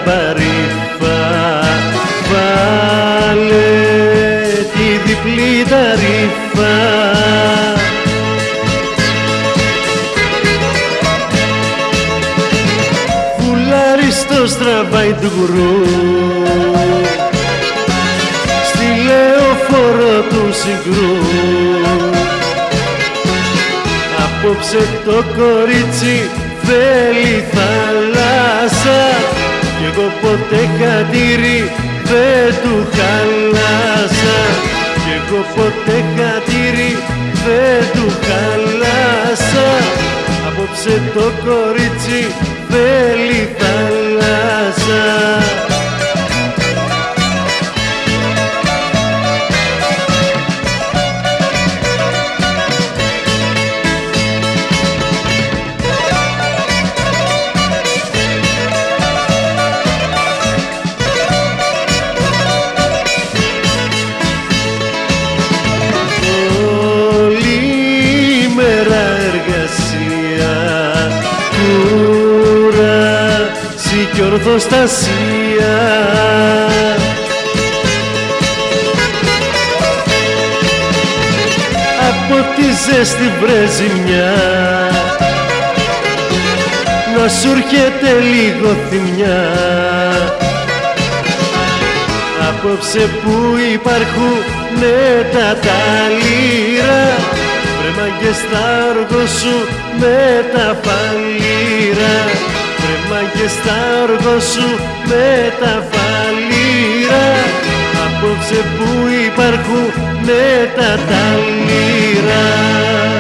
λαμπαρίφα, βάλε τη διπλή ταρήφα. Φουλάριστος τραβάει του γκρου στη λεωφόρο του Συγκρού. Απόψε το κορίτσι θέλει θάλασσα κι εγώ ποτέ χατήρι δεν του χάλασα, κι εγώ ποτέ χατήρι δεν του χάλασα. Απόψε το κορίτσι θέλει θάλασσα. Κούραση κι ορθοστασία, από τη ζέστη βρεζιμιά να σου έρχεται λίγο θυμιά. Απόψε που υπάρχουνε τα ταλήρα, βρε μάγκες στα όργο σου με τα φαλήρα, βρε μάγκες στα όργο σου με τα φαλήρα. Απόψε που υπάρχουνε τα ταλήρα.